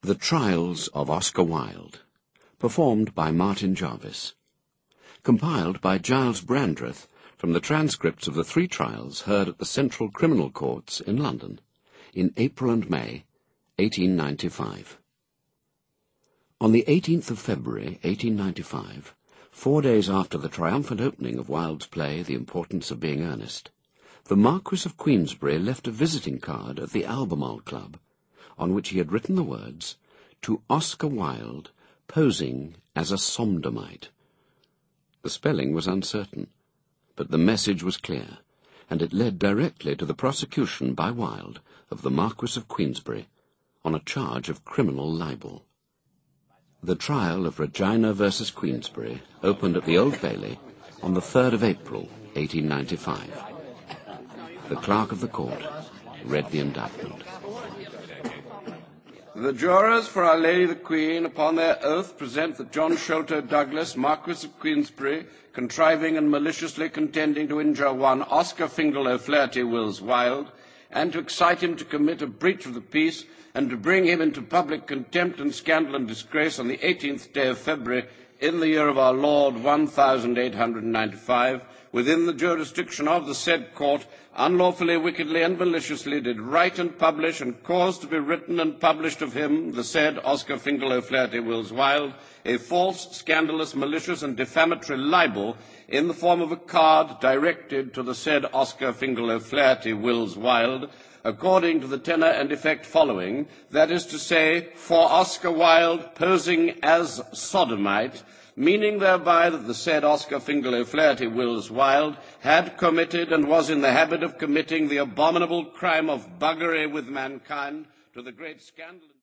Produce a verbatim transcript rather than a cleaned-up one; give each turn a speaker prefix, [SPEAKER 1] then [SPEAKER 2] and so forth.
[SPEAKER 1] The Trials of Oscar Wilde, performed by Martin Jarvis. Compiled by Giles Brandreth from the transcripts of the three trials heard at the Central Criminal Courts in London in April and May, eighteen ninety-five. On the eighteenth of February, eighteen ninety-five, four days after the triumphant opening of Wilde's play The Importance of Being Earnest, the Marquis of Queensberry left a visiting card at the Albemarle Club, on which he had written the words, "To Oscar Wilde, posing as a Somdomite." The spelling was uncertain, but the message was clear, and it led directly to the prosecution by Wilde of the Marquis of Queensberry on a charge of criminal libel. The trial of Regina versus Queensberry opened at the Old Bailey on the third of April, eighteen ninety-five. The clerk of the court read the indictment.
[SPEAKER 2] The jurors for Our Lady the Queen, upon their oath, present that John Sholto Douglas, Marquis of Queensberry, contriving and maliciously contending to injure one Oscar Fingal O'Flaherty Wills Wilde, and to excite him to commit a breach of the peace, and to bring him into public contempt and scandal and disgrace on the eighteenth day of February, in the year of our Lord one thousand eight hundred ninety-five, within the jurisdiction of the said court, unlawfully, wickedly, and maliciously did write and publish and cause to be written and published of him, the said Oscar Fingal O'Flaherty Wills Wilde, a false, scandalous, malicious, and defamatory libel in the form of a card directed to the said Oscar Fingal O'Flaherty Wills Wilde, according to the tenor and effect following, that is to say, for Oscar Wilde posing as sodomite, meaning thereby that the said Oscar Fingal O'Flaherty Wills Wilde had committed and was in the habit of committing the abominable crime of buggery with mankind, to the great scandal